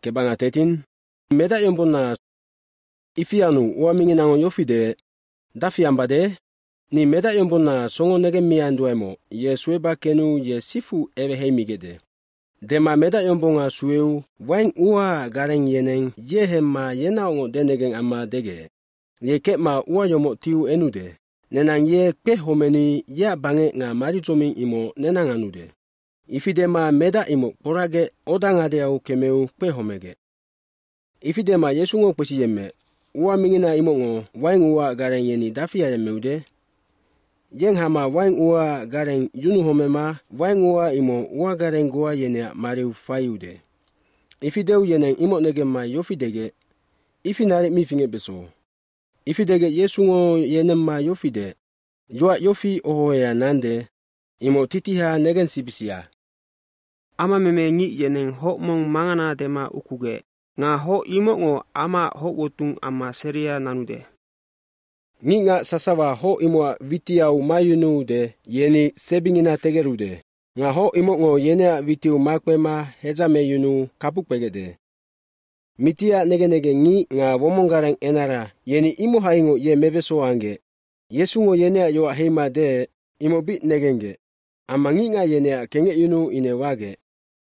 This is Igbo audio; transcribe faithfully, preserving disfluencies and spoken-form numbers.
Kebanga thirteen. Meda yombona ifianu uaminginango yofide dafiambade ni meda yombona songo nege mianduemo ye sueba kenu ye sifu ewe heimigede. Dema meda yombonga sueu wain ua gareng yeneng ye hema yena ongo denegen ama dege. Ye kema ua yomo tiu enude. Nenang ye kpe homeni ya bange nga marizomi imo nenang anude. Ifidema meda imo porage odangade au kemeu kpe homege. Ifidema yesungo kwesi yeme ua mingina imongo wain ua gareng yeni dafia yemeude. Yeng hama wain ua gareng yunu homema wain ua imo ua gareng goa yene mariu fayude. Ifideu yeneng imo negema yofidege ifinare mifinge beso. Ifidege yesungo yenema yofide yoa yofi ohoya nande imo titiha negen sibisia. Ama meme ngi yeneng ho mong mangana dema ukuge nga ho imo ngo ama ho wotung ama seria nanude. Ngi nga sasawa ho imo vitiau mayunu de yeni sebingina tegerude. Nga ho imo ngo yene vitiu makwema hezame yunu kapukpegede. Mitia nege nege ngi nga womongareng enara yeni imo haingo ye mebeso ange. Yesungo yene yo heima de imo bit negenge. Ama ngi nga yene kenge yunu ine wage.